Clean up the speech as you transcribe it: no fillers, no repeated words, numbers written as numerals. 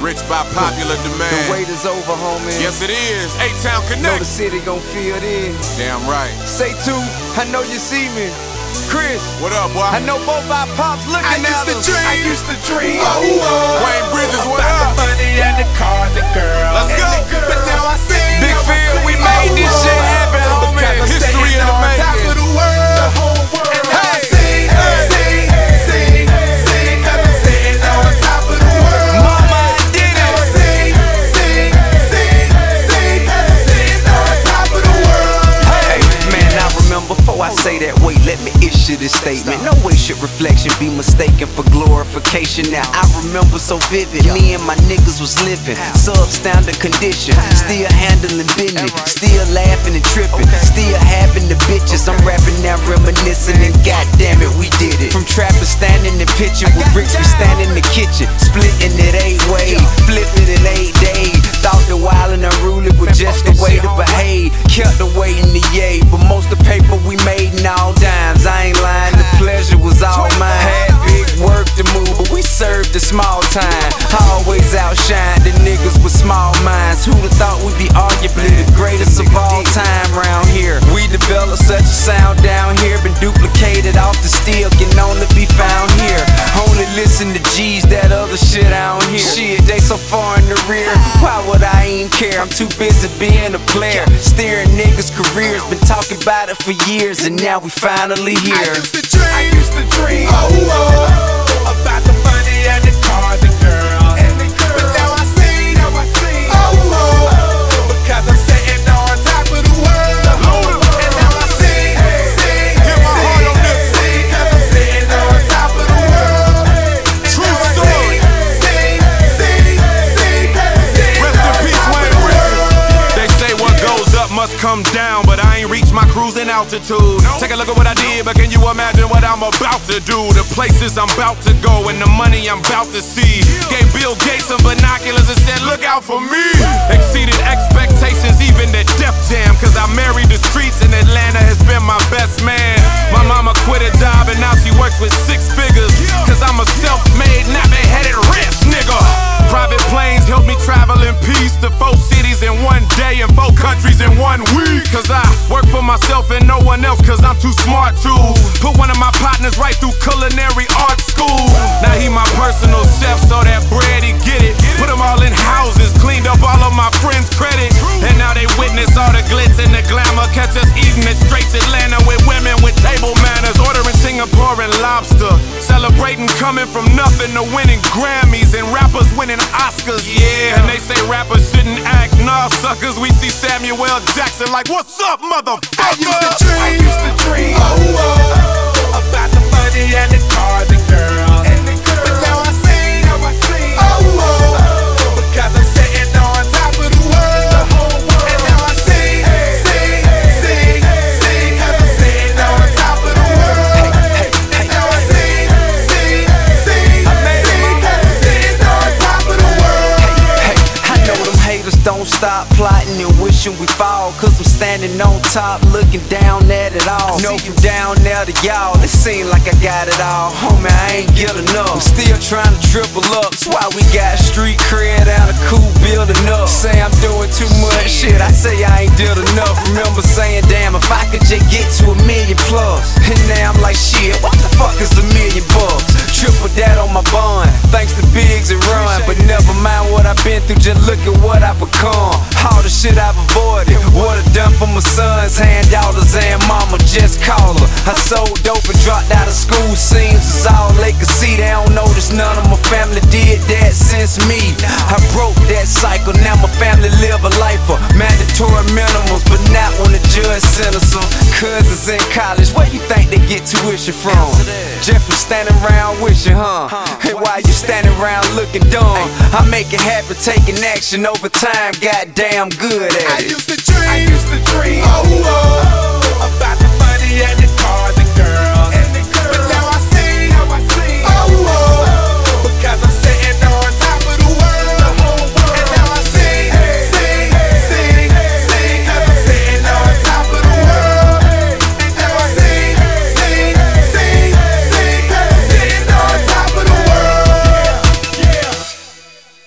Rich by popular demand. The wait is over, homie. Yes, it is. A-Town Know the Connect. city gon' feel this. Damn right. Say two, I know you see me. Chris, What up, boy? I know both our pops looking at us. I used to dream. Wayne Bridges, what About up? the money and the cars and girls. Let's go. But now I see. Big Phil, we made this shit happen, homie. History in the Top making. of the world. The whole world. And now I sing, sing, sing, sing. 'Cause I'm sitting on top of the world. Mama, I did Now I it. sing, sing, sing, sing. 'Cause I'm sitting on top of the world. Hey, man, I remember before I say that, wait, let me issue this statement. No way should reflection be mistaken for glorification. Now I remember so vivid, me and my niggas was living substandard condition, still handling business, still laughing and tripping, still having the bitches. I'm rapping now, reminiscing, and goddamn it, we did it. From trapping, standing and pitching with bricks, we stand in the kitchen, splitting it 8 ways, flipping it 8 days. Thought the wild and unruly was just the way to behave. Kept the weight in the yay, but most of the paper we made in all dimes. I ain't lying, the pleasure was all mine. Had big work to move, but we served the small time. Always outshine the niggas with small minds. Who'da thought we'd be arguably the greatest of all time round here? We developed such a sound down here, been duplicated off the steel, can only be found here. Only listen to G's, that other shit I don't hear. Shit, they so far in the rear, why would I even care? I'm too busy being a player, steering niggas' careers. Been talking about it for years, and now we finally I here. used to dream. About the money and the cars and girls. But now I see. Because I'm sitting on top of the world. And now I sing. Get my heart on this. Because I'm sitting on top of the world. True story. Rest in peace, Wayne Bridges. They say what goes up must come down, but I ain't reached my cruising altitude. Take a look at what I did, but can you imagine what I'm about to do? The places I'm about to go and the money I'm about to see. Gave Bill Gates some binoculars and said, look out for me. Exceeded expectations, even the Def Jam, cause I married the streets and Atlanta has been my best man. My mama quit a job and now she works with 6 figures, cause I'm a self-made, nappy-headed rich nigga. Private planes help me travel in peace to 4 cities in 1 day and 4 countries in 1 week. Cause I work for myself and no one else, cause I'm too smart to put one of my partners right through culinary art school. Now he my personal chef, so that bread he get it. Put them all in houses, cleaned up all of my friends' credit. And now they witness all the glitz and the glamour. Catch us eating at Straits Atlanta with women with table manners. Ordering Singaporean lobster. Celebrating coming from nothing to winning Grammys and rappers winning Oscars, yeah. And they say rappers shouldn't act, nah, suckers. We see Samuel Jackson like, what's up, motherfucker? I used to dream. About the money and the cars and girls. But now I sing. Because I'm sitting on top of the world. And now I sing. 'Cause I'm sitting on top of the world. And now I sing. 'Cause I'm sitting on top of the world. Hey, I know them haters don't stop plotting and wishing we fall, cause I'm standing on top looking down at it all. Know from down there to y'all, it seem like I got it all. Homie, I ain't get enough, I'm still trying to triple up. That's why we got street cred and a cool building up. Say I'm doing too much shit, I say I ain't did enough. Remember saying, damn, if I could just get to 1 million plus. And now I'm like, shit, what the fuck is $1 million bucks? Triple that on my bond, thanks to Biggs and Run. But never mind what I've been through, just look at what I've become. All the shit I've avoided, what I done for my sons, handdaughters, and mama, just call her. I sold dope and dropped out of school, seems it's all they could see. They don't notice none of my family did that since me. I broke that cycle, now my family live a life of mandatory minimums, but not when the judge sentenced them. Cousins in college, where you think they get tuition from? Just from standing around wishing, huh? Hey, why you standing around looking dumb? I make it happen, taking action over time, goddamn good at it. I used to dream.